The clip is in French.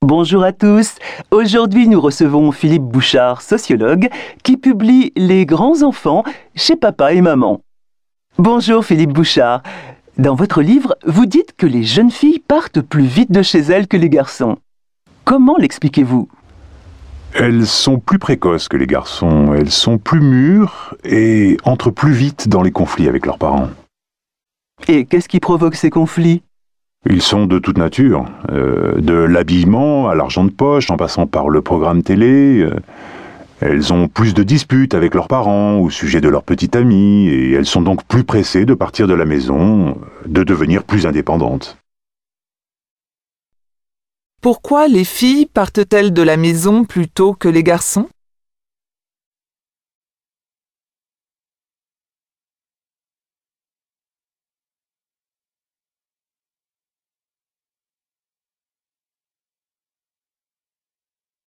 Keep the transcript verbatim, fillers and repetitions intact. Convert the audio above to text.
Bonjour à tous. Aujourd'hui, nous recevons Philippe Bouchard, sociologue, qui publie Les grands enfants chez Papa et Maman. Bonjour Philippe Bouchard. Dans votre livre, vous dites que les jeunes filles partent plus vite de chez elles que les garçons. Comment l'expliquez-vous ? Elles sont plus précoces que les garçons, elles sont plus mûres et entrent plus vite dans les conflits avec leurs parents. Et qu'est-ce qui provoque ces conflits ? Ils sont de toute nature, euh, de l'habillement à l'argent de poche, en passant par le programme télé. Euh, elles ont plus de disputes avec leurs parents au sujet de leur petite amie, et elles sont donc plus pressées de partir de la maison, de devenir plus indépendantes. Pourquoi les filles partent-elles de la maison plus tôt que les garçons ?